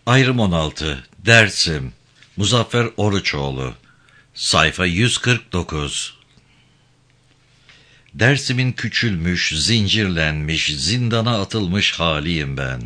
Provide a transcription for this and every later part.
Ayrım 16. Dersim. Muzaffer Oruçoğlu. Sayfa 149. Dersimin küçülmüş, zincirlenmiş, zindana atılmış haliyim ben.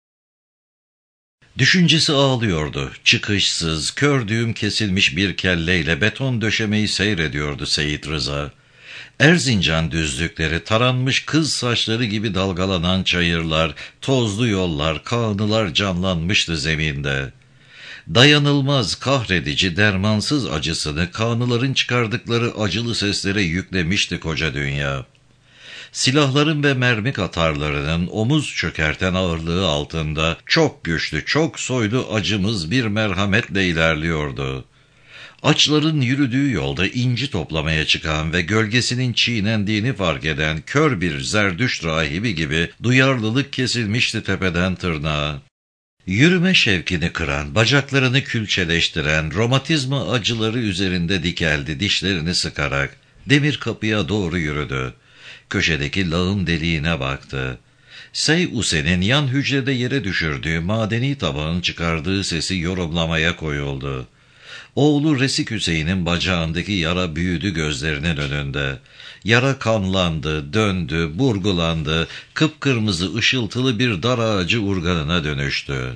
Düşüncesi ağlıyordu. Çıkışsız, kör düğüm kesilmiş bir kelleyle beton döşemeyi seyrediyordu Seyit Rıza. Erzincan düzlükleri, taranmış kız saçları gibi dalgalanan çayırlar, tozlu yollar, kağnılar canlanmıştı zeminde. Dayanılmaz, kahredici, dermansız acısını kağnıların çıkardıkları acılı seslere yüklemişti koca dünya. Silahların ve mermi katarlarının omuz çökerten ağırlığı altında çok güçlü, çok soylu acımız bir merhametle ilerliyordu. Açların yürüdüğü yolda inci toplamaya çıkan ve gölgesinin çiğnendiğini fark eden kör bir zerdüşt rahibi gibi duyarlılık kesilmişti tepeden tırnağa. Yürüme şevkini kıran, bacaklarını külçeleştiren, romatizma acıları üzerinde dikeldi dişlerini sıkarak. Demir kapıya doğru yürüdü. Köşedeki lağım deliğine baktı. Sey-Usen'in yan hücrede yere düşürdüğü madeni tabağın çıkardığı sesi yorumlamaya koyuldu. Oğlu Resik Hüseyin'in bacağındaki yara büyüdü gözlerinin önünde. Yara kanlandı, döndü, burgulandı, kıpkırmızı ışıltılı bir dar ağacı urganına dönüştü.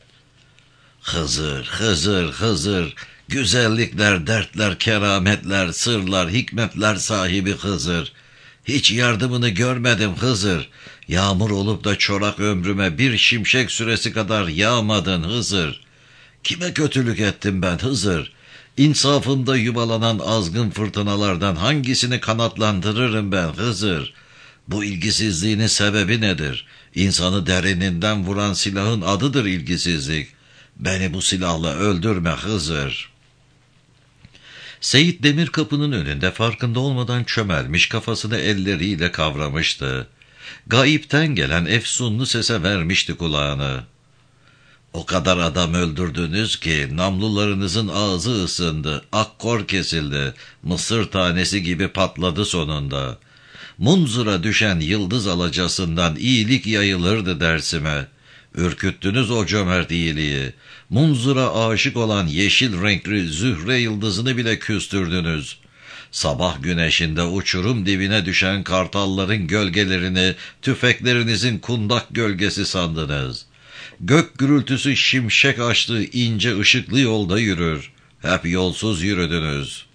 Hızır, Hızır, Hızır, güzellikler, dertler, kerametler, sırlar, hikmetler sahibi Hızır. Hiç yardımını görmedim Hızır. Yağmur olup da çorak ömrüme bir şimşek süresi kadar yağmadın Hızır. Kime kötülük ettim ben Hızır? İnsafımda yuvalanan azgın fırtınalardan hangisini kanatlandırırım ben Hızır? Bu ilgisizliğinin sebebi nedir? İnsanı derininden vuran silahın adıdır ilgisizlik. Beni bu silahla öldürme Hızır. Seyit demir kapının önünde farkında olmadan çömelmiş, kafasını elleriyle kavramıştı. Gayipten gelen efsunlu sese vermişti kulağını. O kadar adam öldürdünüz ki namlularınızın ağzı ısındı, akkor kesildi, mısır tanesi gibi patladı sonunda. Munzura düşen yıldız alacasından iyilik yayılırdı Dersim'e. Ürküttünüz o cömert iyiliği. Munzura aşık olan yeşil renkli zühre yıldızını bile küstürdünüz. Sabah güneşinde uçurum dibine düşen kartalların gölgelerini tüfeklerinizin kundak gölgesi sandınız. Gök gürültüsü şimşek açtığı ince ışıklı yolda yürür. Hep yolsuz yürüdünüz.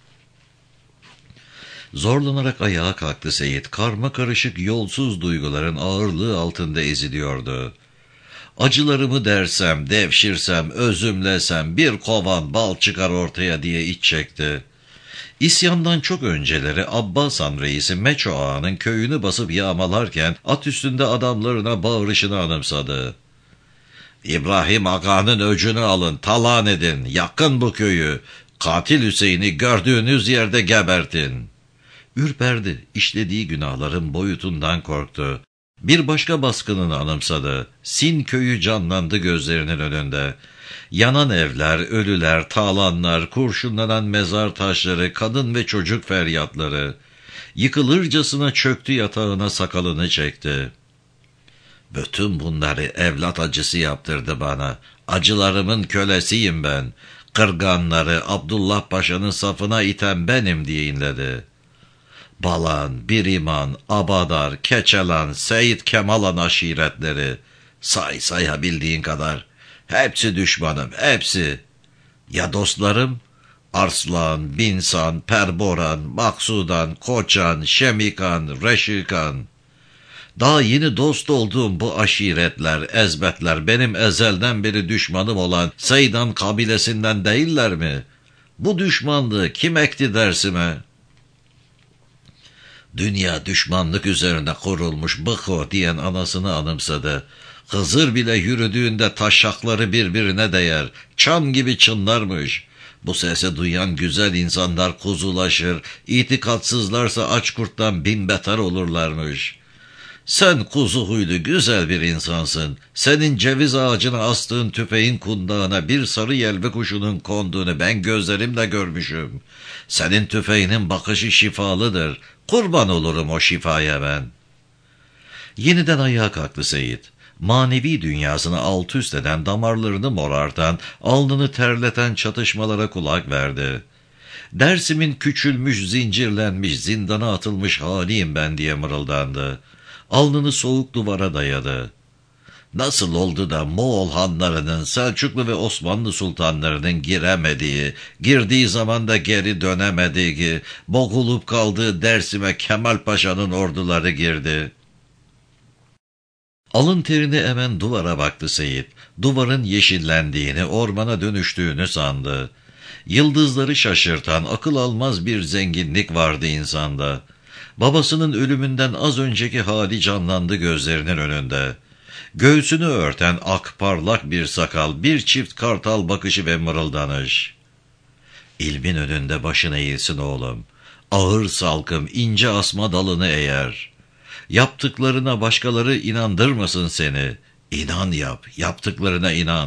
Zorlanarak ayağa kalktı Seyit. Karma karışık yolsuz duyguların ağırlığı altında eziliyordu. Acılarımı dersem, devşirsem, özümlesem bir kovan bal çıkar ortaya diye iç çekti. İsyandan çok önceleri Abbasan reisi Meço Ağa'nın köyünü basıp yağmalarken at üstünde adamlarına bağırışını anımsadı. İbrahim Aga'nın öcünü alın, talan edin, yakın bu köyü, katil Hüseyin'i gördüğünüz yerde gebertin. Ürperdi, işlediği günahların boyutundan korktu. Bir başka baskınını anımsadı. Sin köyü canlandı gözlerinin önünde. Yanan evler, ölüler, tağlanlar, kurşunlanan mezar taşları, kadın ve çocuk feryatları. Yıkılırcasına çöktü yatağına, sakalını çekti. Bütün bunları evlat acısı yaptırdı bana. Acılarımın kölesiyim ben. Kırganları Abdullah Paşa'nın safına iten benim diye inledi. Balan, Biriman, Abadar, Keçelan, Seyit Kemalan aşiretleri. Sayabildiğin kadar. Hepsi düşmanım, hepsi. Ya dostlarım? Arslan, Binsan, Perboran, Maksudan, Koçan, Şemikan, Reşikan. Daha yeni dost olduğum bu aşiretler, ezbetler benim ezelden beri düşmanım olan Seydan kabilesinden değiller mi? Bu düşmanlığı kim ekti Dersim'e? Dünya düşmanlık üzerine kurulmuş bıko diyen anasını anımsadı. Hızır bile yürüdüğünde taşakları birbirine değer, çan gibi çınlarmış. Bu sesi duyan güzel insanlar kuzulaşır, itikatsızlarsa aç kurttan bin beter olurlarmış. Sen kuzu huylu güzel bir insansın. Senin ceviz ağacına astığın tüfeğin kundağına bir sarı yelbe kuşunun konduğunu ben gözlerimle görmüşüm. Senin tüfeğinin bakışı şifalıdır. Kurban olurum o şifaya ben. Yeniden ayağa kalktı Seyit. Manevi dünyasını alt üst eden, damarlarını morartan, alnını terleten çatışmalara kulak verdi. Dersim'in küçülmüş, zincirlenmiş, zindana atılmış haliyim ben diye mırıldandı. Alnını soğuk duvara dayadı. Nasıl oldu da Moğol hanlarının, Selçuklu ve Osmanlı sultanlarının giremediği, girdiği zaman da geri dönemediği, boğulup kaldığı Dersim'e Kemal Paşa'nın orduları girdi. Alın terini emen duvara baktı Seyit. Duvarın yeşillendiğini, ormana dönüştüğünü sandı. Yıldızları şaşırtan, akıl almaz bir zenginlik vardı insanda. Babasının ölümünden az önceki hali canlandı gözlerinin önünde. Göğsünü örten ak parlak bir sakal, bir çift kartal bakışı ve mırıldanış. İlmin önünde başın eğilsin oğlum. Ağır salkım, ince asma dalını eğer. Yaptıklarına başkaları inandırmasın seni. İnan yap, yaptıklarına inan.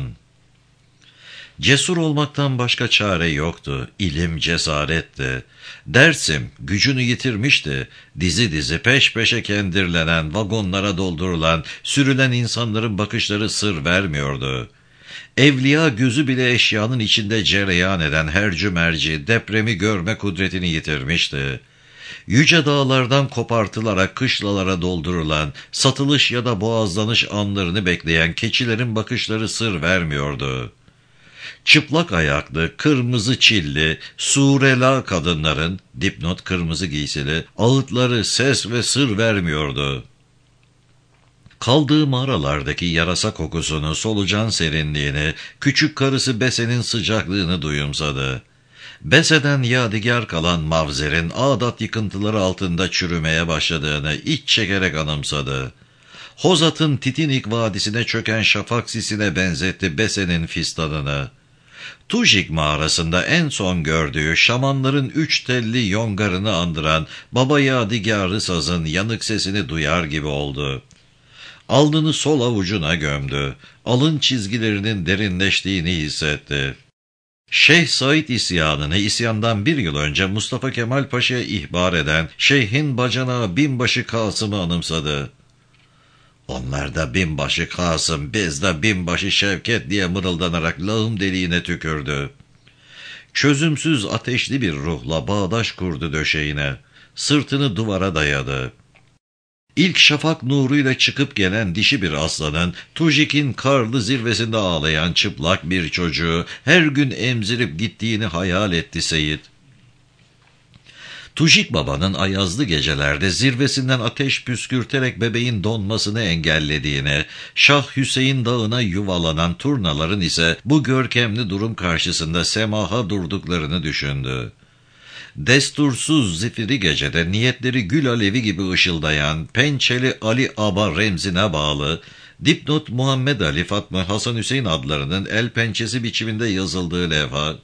Cesur olmaktan başka çare yoktu. İlim cesaretti. Dersim gücünü yitirmişti. Dizi dizi peş peşe kendirlenen, vagonlara doldurulan, sürülen insanların bakışları sır vermiyordu. Evliya gözü bile eşyanın içinde cereyan eden hercü merci depremi görme kudretini yitirmişti. Yüce dağlardan kopartılarak kışlalara doldurulan, satılış ya da boğazlanış anlarını bekleyen keçilerin bakışları sır vermiyordu. Çıplak ayaklı, kırmızı çilli, surela kadınların, dipnot kırmızı giysili, ağıtları ses ve sır vermiyordu. Kaldığı mağaralardaki yarasa kokusunu, solucan serinliğini, küçük karısı Bese'nin sıcaklığını duyumsadı. Bese'den yadigar kalan mavzerin Ağdat yıkıntıları altında çürümeye başladığını iç çekerek anımsadı. Hozat'ın Titinik vadisine çöken şafak sisine benzetti Bese'nin fistanını. Tujik mağarasında en son gördüğü şamanların üç telli yongarını andıran baba yadigarı sazın yanık sesini duyar gibi oldu. Alnını sol avucuna gömdü. Alın çizgilerinin derinleştiğini hissetti. Şeyh Said isyanını isyandan bir yıl önce Mustafa Kemal Paşa'ya ihbar eden Şeyh'in bacanağı binbaşı Kasım'ı anımsadı. Onlar da binbaşı Kasım, biz de binbaşı Şevket diye mırıldanarak lağım deliğine tükürdü. Çözümsüz ateşli bir ruhla bağdaş kurdu döşeğine. Sırtını duvara dayadı. İlk şafak nuruyla çıkıp gelen dişi bir aslanın, Tujik'in karlı zirvesinde ağlayan çıplak bir çocuğu her gün emzirip gittiğini hayal etti Seyit. Tujik babanın ayazlı gecelerde zirvesinden ateş püskürterek bebeğin donmasını engellediğini, Şah Hüseyin dağına yuvalanan turnaların ise bu görkemli durum karşısında semaha durduklarını düşündü. Destursuz zifiri gecede niyetleri gül alevi gibi ışıldayan Pençeli Ali Aba remzine bağlı, dipnot Muhammed Ali Fatma Hasan Hüseyin adlarının el pençesi biçiminde yazıldığı levha,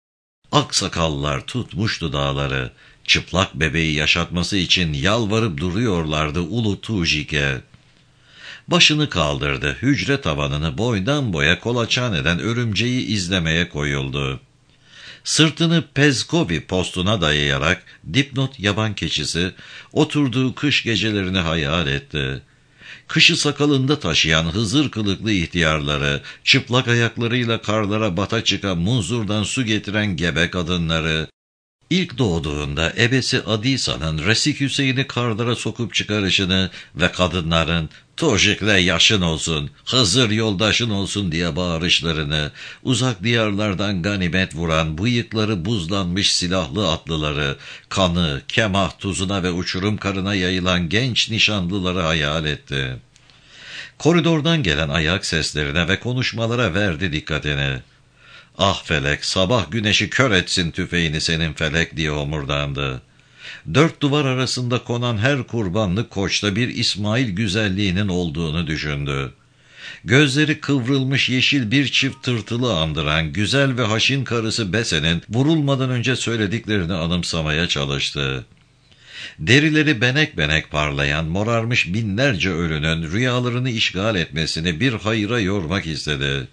aksakallar tutmuştu dağları, çıplak bebeği yaşatması için yalvarıp duruyorlardı Ulu Tujik'e. Başını kaldırdı, hücre tavanını boydan boya kolaçan eden örümceği izlemeye koyuldu. Sırtını Pezkovi postuna dayayarak dipnot yaban keçisi oturduğu kış gecelerini hayal etti. Kışı sakalında taşıyan Hızır kılıklı ihtiyarları, çıplak ayaklarıyla karlara bata çıkan munzurdan su getiren gebe kadınları, İlk doğduğunda ebesi Adisa'nın Resik Hüseyin'i karlara sokup çıkarışını ve kadınların "Tujik'le yaşın olsun, Hızır yoldaşın olsun" diye bağırışlarını, uzak diyarlardan ganimet vuran bıyıkları buzlanmış silahlı atlıları, kanı, kemah tuzuna ve uçurum karına yayılan genç nişanlıları hayal etti. Koridordan gelen ayak seslerine ve konuşmalara verdi dikkatini. "Ah felek, sabah güneşi kör etsin tüfeğini senin felek" diye homurdandı. Dört duvar arasında konan her kurbanlık koçta bir İsmail güzelliğinin olduğunu düşündü. Gözleri kıvrılmış yeşil bir çift tırtılı andıran güzel ve haşin karısı Bese'nin vurulmadan önce söylediklerini anımsamaya çalıştı. Derileri benek benek parlayan, morarmış binlerce ölünün rüyalarını işgal etmesini bir hayra yormak istedi.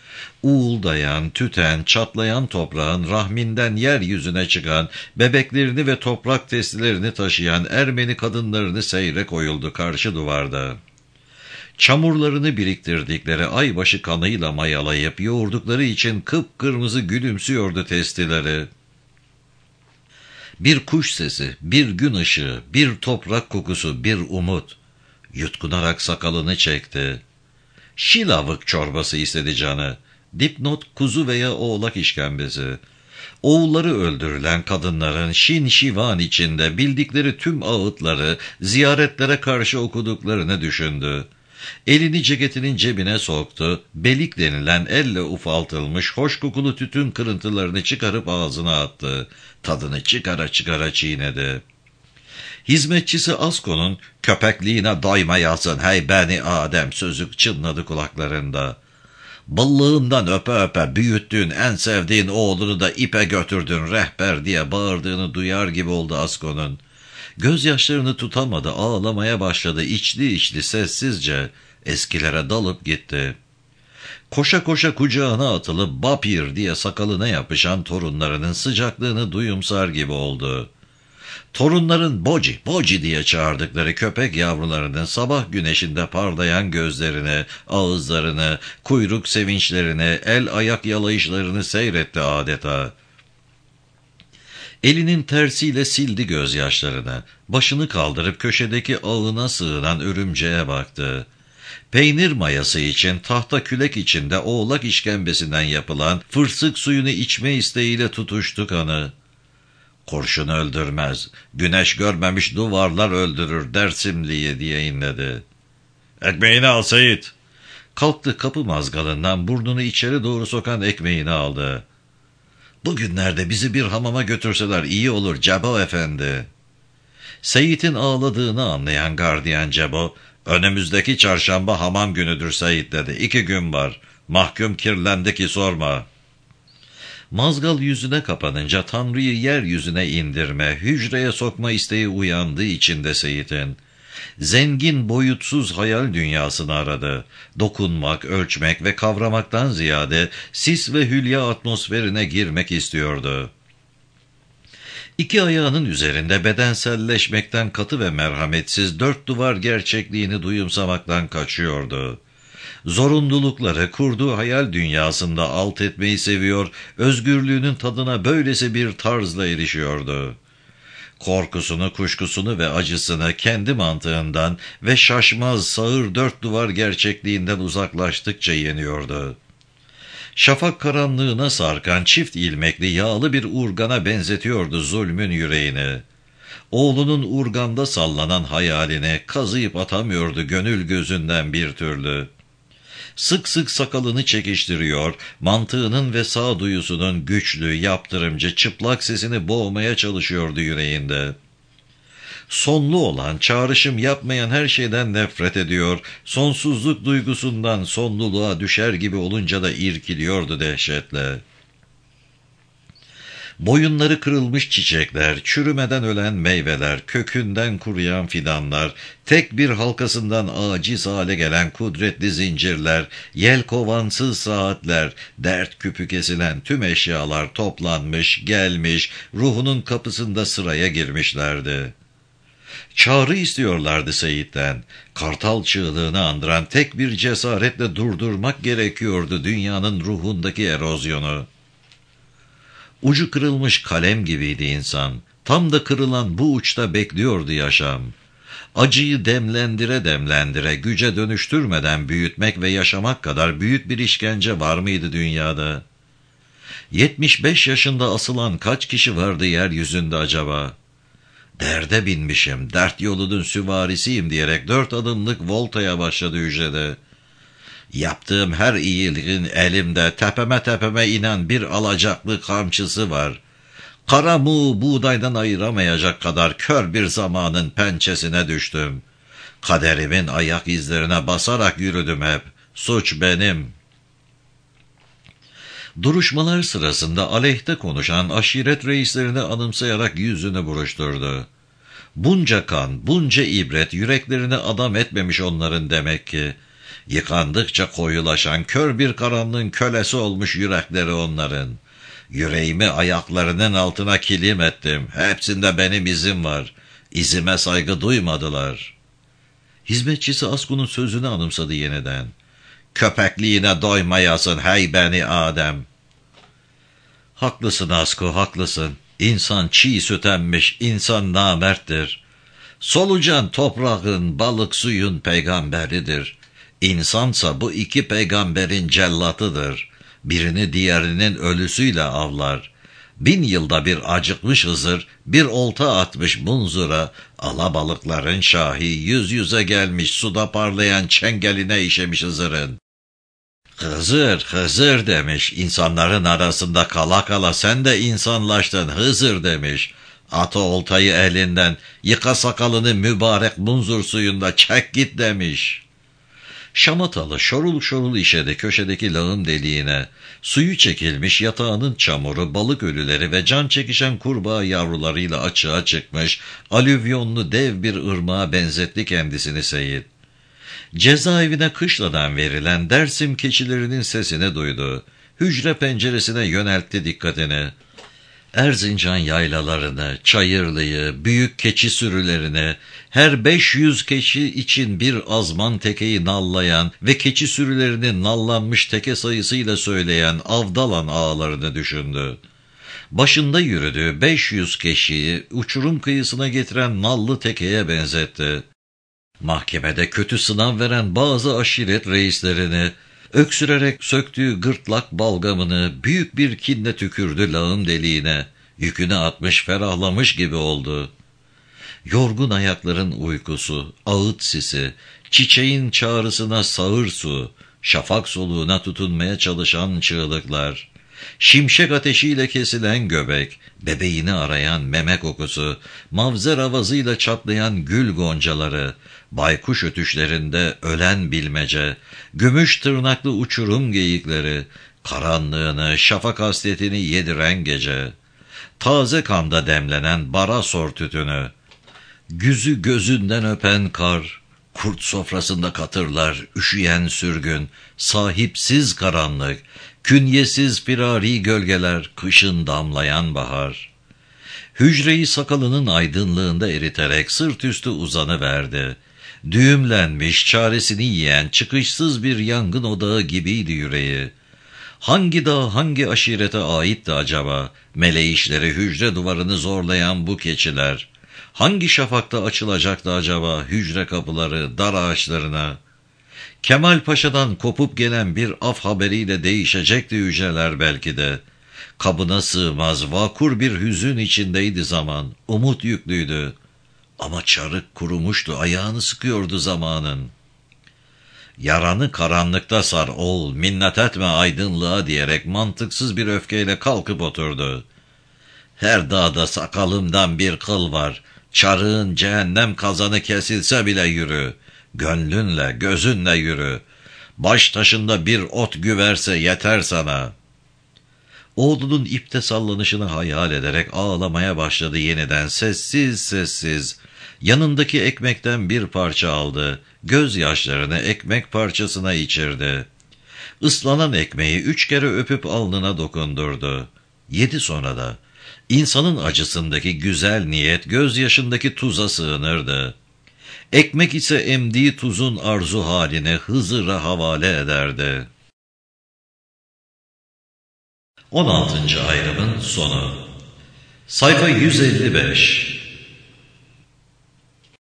Uğuldayan, tüten, çatlayan toprağın rahminden yeryüzüne çıkan, bebeklerini ve toprak testilerini taşıyan Ermeni kadınlarını seyre koyuldu karşı duvarda. Çamurlarını biriktirdikleri aybaşı kanıyla mayalayıp yoğurdukları için kıpkırmızı gülümsüyordu testileri. Bir kuş sesi, bir gün ışığı, bir toprak kokusu, bir umut. Yutkunarak sakalını çekti. Şilavık çorbası istedi canı. Dipnot kuzu veya oğlak işkembesi. Oğulları öldürülen kadınların şin şivan içinde bildikleri tüm ağıtları ziyaretlere karşı okuduklarını düşündü. Elini ceketinin cebine soktu, belik denilen elle ufaltılmış hoş kokulu tütün kırıntılarını çıkarıp ağzına attı. Tadını çıkara çıkara çiğnedi. Hizmetçisi Asko'nun "köpekliğine doymayasın hey beni Adem" sözü çınladı kulaklarında. "Bıllığından öpe öpe büyüttüğün en sevdiğin oğlunu da ipe götürdün rehber" diye bağırdığını duyar gibi oldu Asko'nun. Gözyaşlarını tutamadı, ağlamaya başladı içli içli sessizce, eskilere dalıp gitti. Koşa koşa kucağına atılıp "Bapir" diye sakalına yapışan torunlarının sıcaklığını duyumsar gibi oldu. Torunların "Boci, Boci" diye çağırdıkları köpek yavrularının sabah güneşinde parlayan gözlerini, ağızlarını, kuyruk sevinçlerini, el ayak yalayışlarını seyretti adeta. Elinin tersiyle sildi gözyaşlarını, başını kaldırıp köşedeki ağına sığınan örümceğe baktı. Peynir mayası için tahta külek içinde oğlak işkembesinden yapılan fırsık suyunu içme isteğiyle tutuştu kanı. "Kurşun öldürmez, güneş görmemiş duvarlar öldürür Dersimli'yi" diye inledi. "Ekmeğini al Seyit." Kalktı, kapı mazgalından burnunu içeri doğru sokan ekmeğini aldı. "Bugünlerde bizi bir hamama götürseler iyi olur Cebo efendi." Seyit'in ağladığını anlayan gardiyan Cebo, "Önümüzdeki çarşamba hamam günüdür Seyit" dedi. "2 gün var. Mahkum kirlendi ki sorma." Mazgal yüzüne kapanınca Tanrı'yı yeryüzüne indirme, hücreye sokma isteği uyandığı içinde Seyit'in. Zengin, boyutsuz hayal dünyasını aradı. Dokunmak, ölçmek ve kavramaktan ziyade sis ve hülya atmosferine girmek istiyordu. İki ayağının üzerinde bedenselleşmekten katı ve merhametsiz dört duvar gerçekliğini duyumsamaktan kaçıyordu. Zorunlulukları kurduğu hayal dünyasında alt etmeyi seviyor, özgürlüğünün tadına böylesi bir tarzla erişiyordu. Korkusunu, kuşkusunu ve acısını kendi mantığından ve şaşmaz sağır dört duvar gerçekliğinden uzaklaştıkça yeniyordu. Şafak karanlığına sarkan çift ilmekli yağlı bir urgana benzetiyordu zulmün yüreğini. Oğlunun urganda sallanan hayalini kazıyıp atamıyordu gönül gözünden bir türlü. Sık sık sakalını çekiştiriyor, mantığının ve sağduyusunun güçlü, yaptırımcı, çıplak sesini boğmaya çalışıyordu yüreğinde. Sonlu olan, çağrışım yapmayan her şeyden nefret ediyor, sonsuzluk duygusundan sonluluğa düşer gibi olunca da irkiliyordu dehşetle. Boyunları kırılmış çiçekler, çürümeden ölen meyveler, kökünden kuruyan fidanlar, tek bir halkasından aciz hale gelen kudretli zincirler, yelkovansız saatler, dert küpü kesilen tüm eşyalar toplanmış, gelmiş, ruhunun kapısında sıraya girmişlerdi. Çağrı istiyorlardı Seyit'ten. Kartal çığlığını andıran tek bir cesaretle durdurmak gerekiyordu dünyanın ruhundaki erozyonu. Ucu kırılmış kalem gibiydi insan. Tam da kırılan bu uçta bekliyordu yaşam. Acıyı demlendire demlendire, güce dönüştürmeden büyütmek ve yaşamak kadar büyük bir işkence var mıydı dünyada? 75 yaşında asılan kaç kişi vardı yeryüzünde acaba? "Derde binmişim, dert yolunun süvarisiyim" diyerek 4 adımlık voltaya başladı hücrede. "Yaptığım her iyiliğin elimde tepeme tepeme inen bir alacaklı kamçısı var. Kara muğu buğdaydan ayıramayacak kadar kör bir zamanın pençesine düştüm. Kaderimin ayak izlerine basarak yürüdüm hep. Suç benim." Duruşmalar sırasında aleyhte konuşan aşiret reislerini anımsayarak yüzünü buruşturdu. Bunca kan, bunca ibret yüreklerini adam etmemiş onların demek ki. Yıkandıkça koyulaşan kör bir karanlığın kölesi olmuş yürekleri onların. Yüreğimi ayaklarının altına kilim ettim. Hepsinde benim izim var. İzime saygı duymadılar. Hizmetçisi Asku'nun sözünü anımsadı yeniden. Köpekliğine doymayasın hey beni Adem. Haklısın Asku, haklısın. İnsan çiğ süt emmiş, insan namerttir. Solucan toprağın, balık suyun peygamberidir. İnsansa bu iki peygamberin cellatıdır. Birini diğerinin ölüsüyle avlar. 1000 yılda bir acıkmış Hızır, bir olta atmış munzura, alabalıkların şahi yüz yüze gelmiş suda parlayan çengeline işemiş Hızır'ın. Hızır, Hızır demiş, insanların arasında kala kala sen de insanlaştın Hızır demiş. At o oltayı elinden, yıka sakalını mübarek munzur suyunda çek git demiş. Şamatalı şorul şorul işedi köşedeki lağım deliğine. Suyu çekilmiş yatağının çamuru, balık ölüleri ve can çekişen kurbağa yavrularıyla açığa çıkmış, alüvyonlu dev bir ırmağa benzetti kendisini Seyit. Cezaevine kışladan verilen Dersim keçilerinin sesini duydu. Hücre penceresine yöneltti dikkatini. Erzincan yaylalarını, Çayırlı'yı, büyük keçi sürülerini, her 500 keçi için bir azman tekeyi nallayan ve keçi sürülerini nallanmış teke sayısıyla söyleyen Avdalan ağalarını düşündü. Başında yürüdüğü 500 keçiyi uçurum kıyısına getiren nallı tekeye benzetti. Mahkemede kötü sınav veren bazı aşiret reislerini, öksürerek söktüğü gırtlak balgamını büyük bir kinle tükürdü lağım deliğine. Yükünü atmış, ferahlamış gibi oldu. Yorgun ayakların uykusu, ağıt sisi, çiçeğin çağrısına sağır su, şafak soluğuna tutunmaya çalışan çığlıklar, şimşek ateşiyle kesilen göbek, bebeğini arayan meme kokusu, mavzer avazıyla çatlayan gül goncaları, baykuş ötüşlerinde ölen bilmece, gümüş tırnaklı uçurum geyikleri, karanlığını, şafak hasletini yediren gece, taze kanda demlenen barasor tütünü, yüzü gözünden öpen kar, kurt sofrasında katırlar, üşüyen sürgün, sahipsiz karanlık, künyesiz firari gölgeler, kışın damlayan bahar. Hücreyi sakalının aydınlığında eriterek sırt üstü uzanıverdi. Düğümlenmiş, çaresini yiyen, çıkışsız bir yangın odağı gibiydi yüreği. Hangi dağ, hangi aşirete aitti acaba, meleğişleri hücre duvarını zorlayan bu keçiler? Hangi şafakta açılacaktı acaba hücre kapıları dar ağaçlarına? Kemal Paşa'dan kopup gelen bir af haberiyle değişecekti hücreler belki de. Kabına sığmaz, vakur bir hüzün içindeydi zaman, umut yüklüydü. Ama çarık kurumuştu, ayağını sıkıyordu zamanın. Yaranı karanlıkta sar oğul, minnet etme aydınlığa diyerek mantıksız bir öfkeyle kalkıp oturdu. Her dağda sakalımdan bir kıl var, çarığın cehennem kazanı kesilse bile yürü, gönlünle, gözünle yürü, baş taşında bir ot güverse yeter sana. Oğlunun ipte sallanışını hayal ederek ağlamaya başladı yeniden sessiz sessiz. Yanındaki ekmekten bir parça aldı, gözyaşlarını ekmek parçasına içirdi. Islanan ekmeği 3 kere öpüp alnına dokundurdu. Yedi sonra da. İnsanın acısındaki güzel niyet gözyaşındaki tuza sığınırdı. Ekmek ise emdiği tuzun arzu haline Hızır'a havale ederdi. 16. ayrımın sonu. Sayfa 155.